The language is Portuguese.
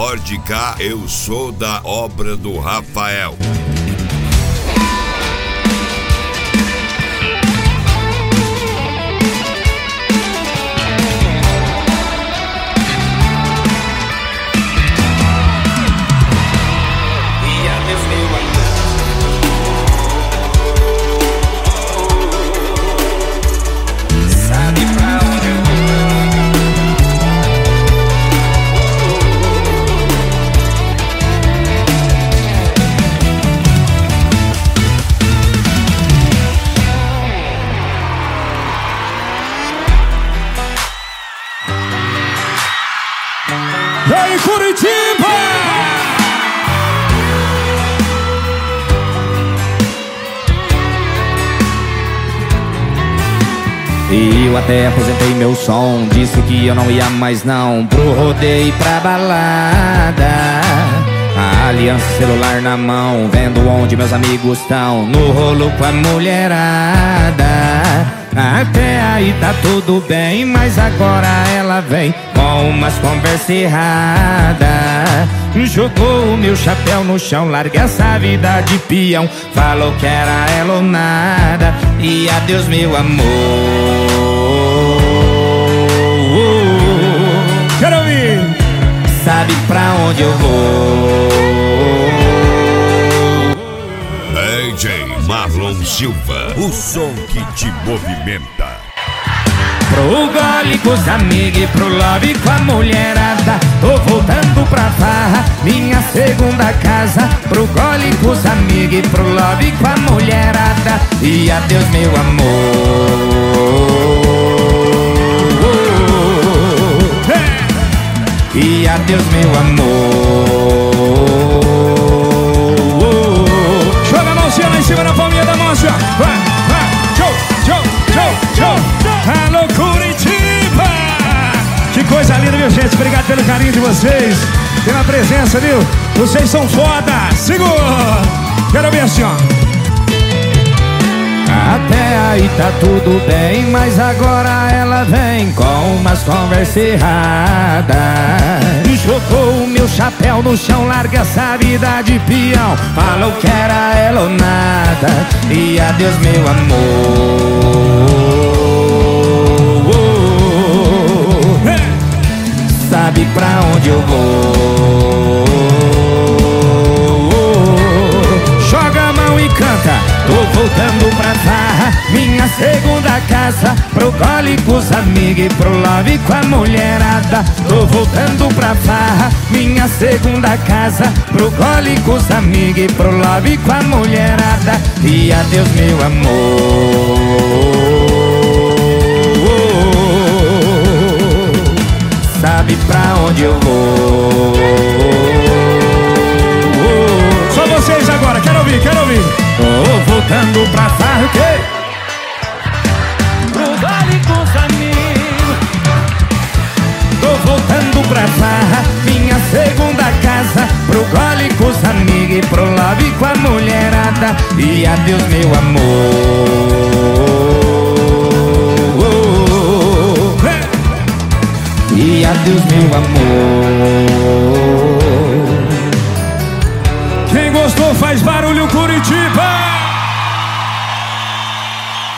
Lorde K, eu sou da obra do Rafael. E aí, Curitiba! E eu até aposentei meu som, disse que eu não ia mais não pro rodeio e pra balada. A aliança celular na mão, vendo onde meus amigos estão, no rolo com a mulherada. Até aí tá tudo bem, mas agora ela vem com umas conversas erradas. Jogou o meu chapéu no chão, larga essa vida de peão, falou que era ela ou nada. E adeus meu amor. Quero ouvir! Sabe pra onde eu vou? DJ Marlon Silva, o som que te movimenta. Pro gole com os amigos e pro love com a mulherada. Tô voltando pra farra, minha segunda casa. Pro gole com os amigos e pro love com a mulherada. E adeus meu amor. E adeus meu amor. Joga a mãozinha lá em cima na palminha da mão, senhor. Vai, vai, tchau, tchau, tchau, tchau. Alô, Curitiba! Que coisa linda, viu, gente? Obrigado pelo carinho de vocês, pela presença, viu? Vocês são foda! Segura! Quero ver assim, ó. Até aí tá tudo bem, mas agora ela vem com umas conversas erradas. Jogou o meu chapéu no chão, larga essa vida de peão, falou que era ela ou nada. E adeus meu amor. Sabe pra onde eu vou? Joga a mão e canta. Tô voltando pra farra, minha segunda casa. Pro gole com os amigos e pro love com a mulherada. Tô voltando pra farra, minha segunda casa. Pro gole com os amigos e pro love com a mulherada. E adeus meu amor. Sabe pra onde eu vou? Só vocês agora, quero ouvir, quero ouvir. Tô voltando pra farra, o quê? Pro vale com os amigos. Tô voltando pra farra, minha segunda casa. Pro gole com os amigos e pro love com a mulherada. E adeus meu amor. E adeus meu amor. Quem gostou faz barulho, Curitiba!